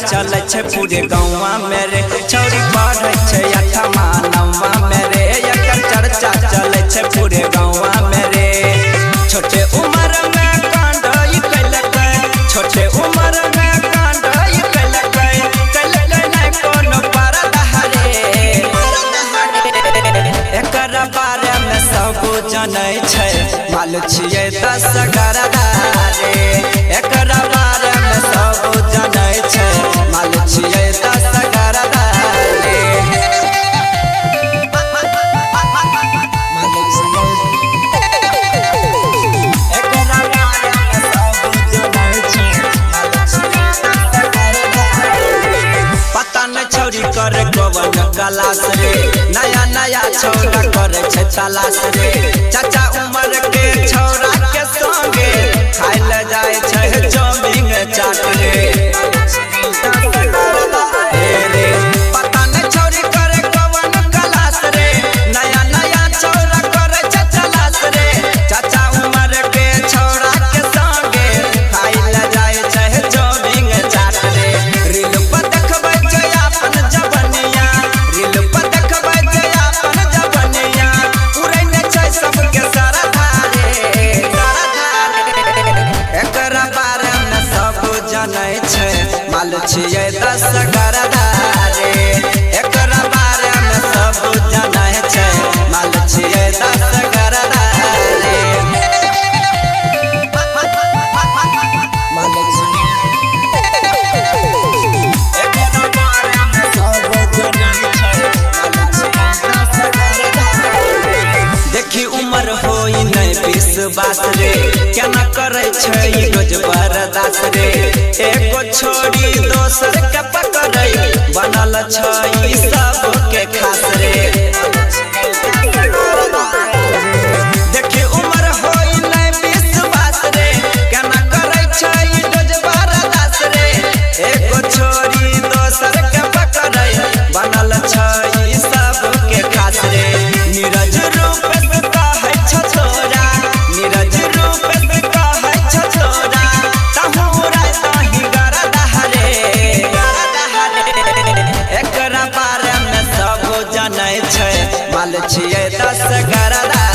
चले छे पूरे गाँव में रे छौरी पढ़े छे 8मा 9मा में रे एकर चर्चा चले छे पूरे गाँव में रे। छोटे उम्र में कांड ई कैलकै छोटे उम्र में कांड ई कैलकै नहीं कोनो पर्दा रे। एकर बारे में सब जानै छै माल छियै 10 गरदा रे। एकर बारे में सब जानै छै माल छियै 10 गरदा रे। पता न छौरी करे कवन क्लास रे नया नया छौरा करे छे तलाश रे। चाचा उम्र के छौरा के संगे खाय ले जाय छे जमीन चाट रे। पता न छौरी करे कवन क्लास रे नया नया छौरा करे छे तलाश रे। चाचा उम्र के छौरा के संगे खाय ले जाय छे जमीन चाट रे। रील पर देखबै छै अपन जवनिया रील पर देखबै छै अपन जवनिया उड़ै ने छै सबके सरधा रे। एकर बारे में सब जानै छै माल छियै 10 गरदा रे। एकर बारे में सब जानै छै माल छियै 10 गरदा रे। देखी उम्र होई नहीं 20 रे केना करे छै रोज बर्दाश्त रे। एगो छोड़ी दोसर के पकड़ै बनल छै सबके खास रे। देखी उम्र होई नहीं 20 रे केना करे छै रोज बर्दाश्त रे। एगो छोड़ी दोसर के पकड़ै बनल छै सबके खास रे। नीरज रूप से कहै छ छोरा नीरज रूप से कहै छ छोरा तहुरा तही गरदा रे। एकर बारे में सब जानै छै माल छियै 10 गरदा।